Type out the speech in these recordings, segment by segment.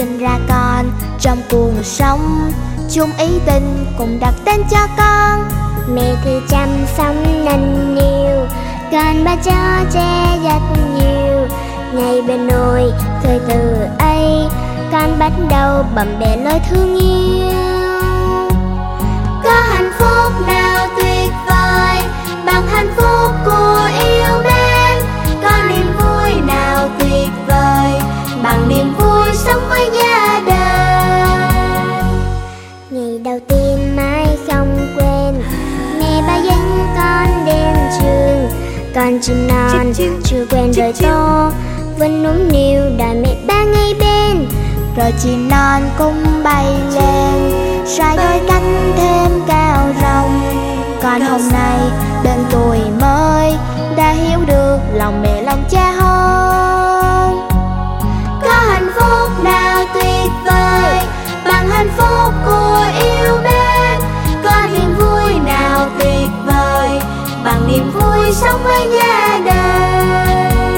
sinh ra con trong cuộc sống, chung ý tình cùng đặt tên cho con. Mẹ thì chăm sóc nâng niu, con ba cho che rất nhiều. Ngày bên nồi thời từ ấy, con bắt đầu bầm bẹ lời thương yêu. Có hạnh phúc nào tuyệt vời bằng hạnh phúc của yêu mến. Có niềm vui nào tuyệt vời bằng niềm vui sống với gia đình. Ngày đầu tiên mãi không quên, mẹ ba dẫn con đến trường. Con chim non chưa quen đời to, vẫn nũng nịu đợi mẹ ba ngay bên. Rồi chim non cũng bay lên, xoay đôi cánh thêm cao rộng. Còn hôm nay đến tuổi mới, đã hiểu được lòng mẹ lòng cha hơn. Có hạnh phúc nào tuyệt vời bằng hạnh phúc của yêu mến. Có niềm vui nào tuyệt vời bằng niềm vui sống với gia đình.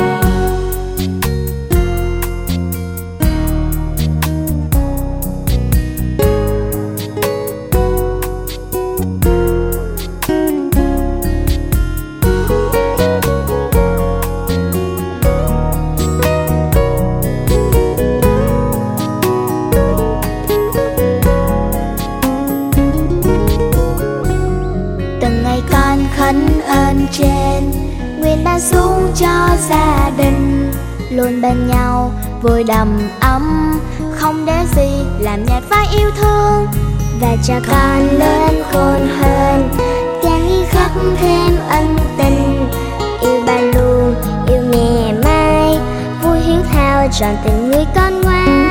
Khấn ơn trên, nguyện ban xuống cho gia đình, luôn bên nhau vui đầm ấm, không để gì làm nhạt vai yêu thương. Và cho con lớn khôn hơn, càng ghi khắc thêm ân tình. Yêu ba luôn, yêu mẹ mãi, vui hiếu thao trọn tình người con ngoan.